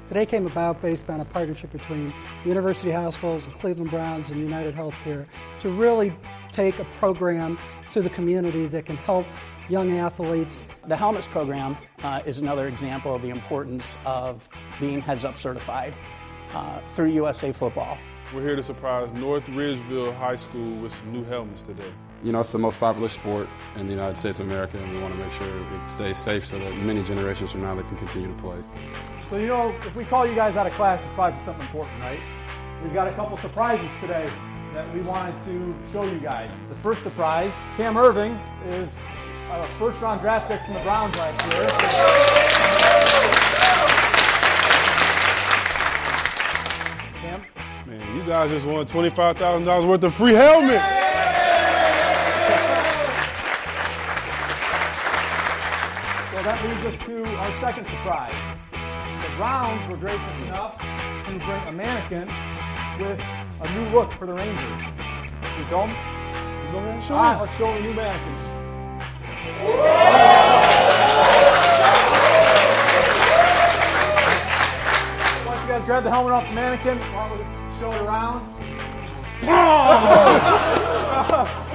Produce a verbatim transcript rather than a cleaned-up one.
Today came about based on a partnership between University Hospitals, the Cleveland Browns, and United Healthcare to really take a program to the community that can help young athletes. The Helmets program uh, is another example of the importance of being Heads Up certified uh, through U S A Football. We're here to surprise North Ridgeville High School with some new helmets today. You know, it's the most popular sport in the United States of America, and we want to make sure it stays safe so that many generations from now they can continue to play. So, you know, if we call you guys out of class, it's probably for something important, right? We've got a couple surprises today that we wanted to show you guys. The first surprise, Cam Irving is a first-round draft pick from the Browns last year. Cam? Man, you guys just won twenty-five thousand dollars worth of free helmets. So that leads us to our second surprise. The Browns were gracious enough to bring a mannequin with a new look for the Rangers. Can you show them? You go ahead and show All right, them. let's show them the new mannequin. Once you guys grab the helmet off the mannequin, why don't we show it around?